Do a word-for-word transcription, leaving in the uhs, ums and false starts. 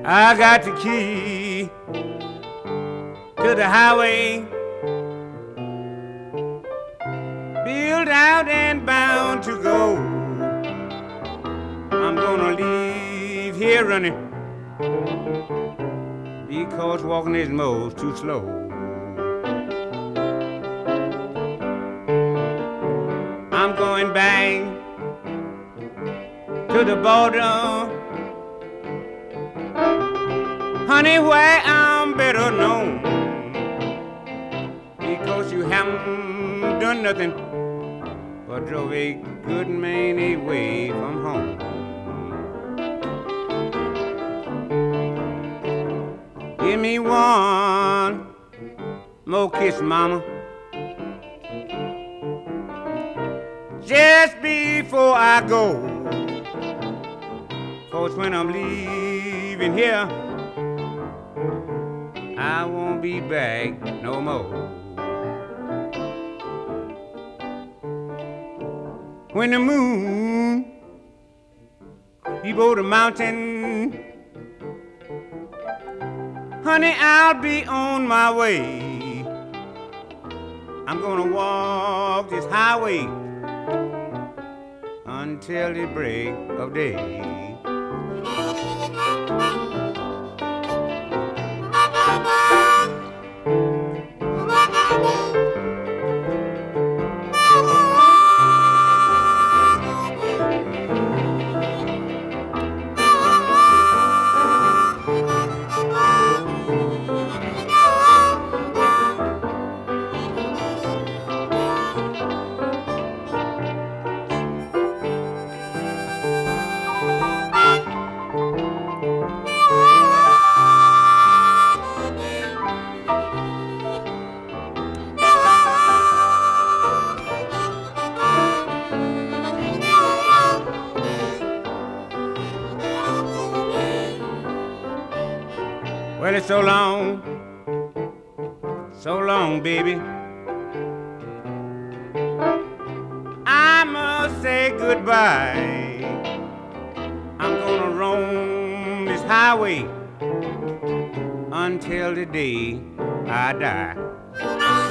I got the key to the highway, built out and bound to go. I'm gonna leave here running because walking is most too slow. I'm going back to the border, honey, where I'm better known, because you haven't done nothing but drove a good man away from home. Give me one more kiss, mama, just before I go, 'cause when I'm leaving here, I won't be back no more. When the moon creep over the mountain, honey, I'll be on my way. I'm gonna walk this highway until the break of day. Well, it's so long, so long, baby. I must say goodbye. I'm gonna roam this highway until the day I die.